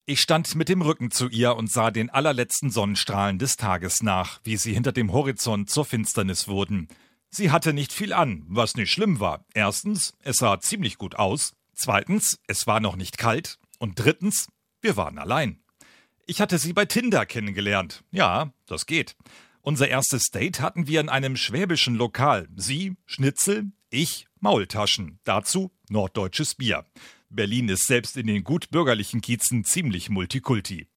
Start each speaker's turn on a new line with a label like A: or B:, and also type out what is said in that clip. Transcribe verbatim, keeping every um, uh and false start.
A: Ich stand mit dem Rücken zu ihr und sah den allerletzten Sonnenstrahlen des Tages nach, wie sie hinter dem Horizont zur Finsternis wurden. Sie hatte nicht viel an, was nicht schlimm war. Erstens, es sah ziemlich gut aus. Zweitens, es war noch nicht kalt. Und drittens, wir waren allein. Ich hatte sie bei Tinder kennengelernt. Ja, das geht. Unser erstes Date hatten wir in einem schwäbischen Lokal. Sie, Schnitzel, ich, Maultaschen. Dazu norddeutsches Bier. Berlin ist selbst in den gut bürgerlichen Kiezen ziemlich Multikulti.